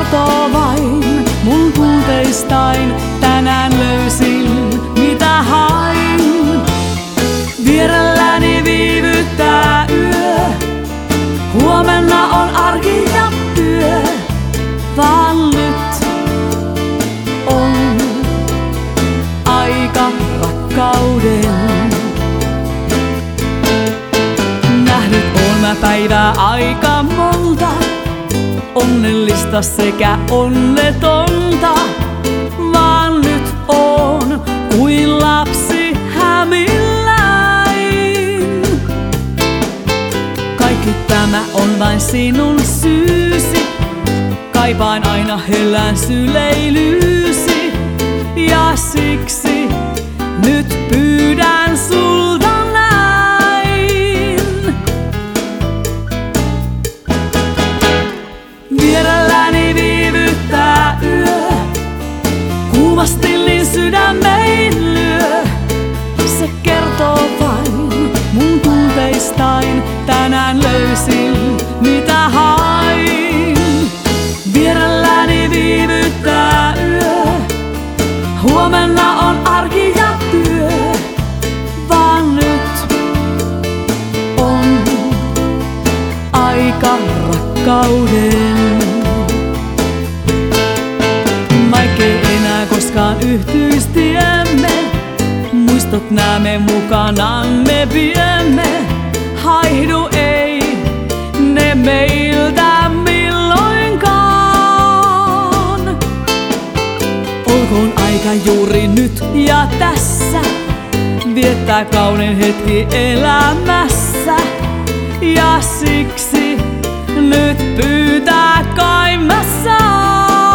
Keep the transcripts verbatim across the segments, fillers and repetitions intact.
kertoo vain mun tunteistain. Tänään löysin mitä hain. Vierelläni viivyttää yö. Huomenna on arki ja työ. Vaan nyt on aika rakkauden. Nähnyt oon mä päivää aika monta. Onnellista sekä onnetonta. Vaan nyt on kuin lapsi hämilläin. Kaikki tämä on vain sinun syysi. Kaipaan aina hellän syleilyysi. Ja siksi nyt pyydän sulta näin. Vierelläni viivyttää yö. Kuumastillin sydämein lyö. Se kertoo vain mun tunteistain. Tänään löysin mitä hain. Vierelläni viivyttää yö. Huomenna on arki ja työ. Vaan nyt on aika rakkauden. Vaikkei enää koskaan yhtyis tiemme. Muistot näemme mukanamme viemme. Haihdu ei ne meiltä milloinkaan. Olkoon aika juuri nyt ja tässä. Viettää kaunein hetki elämässä. Ja siksi nyt pyytää kai mä saan.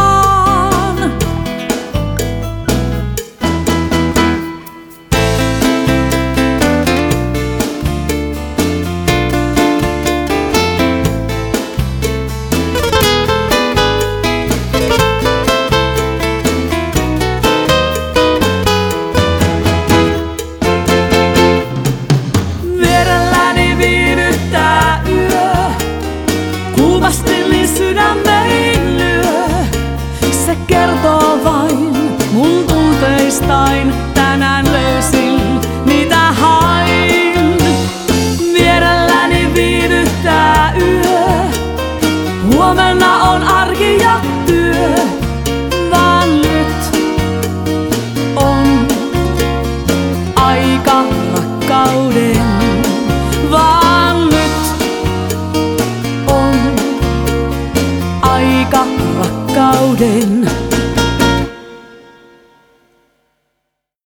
Kuumastillin sydämein lyö. Se kertoo vain mun tunteistain. Tänään löysin mitä hain. Vierelläni viivyttää yö. Huomenna on arki ja työ. Vaan nyt on aika rakkauden. Vaan nyt aika rakkauden.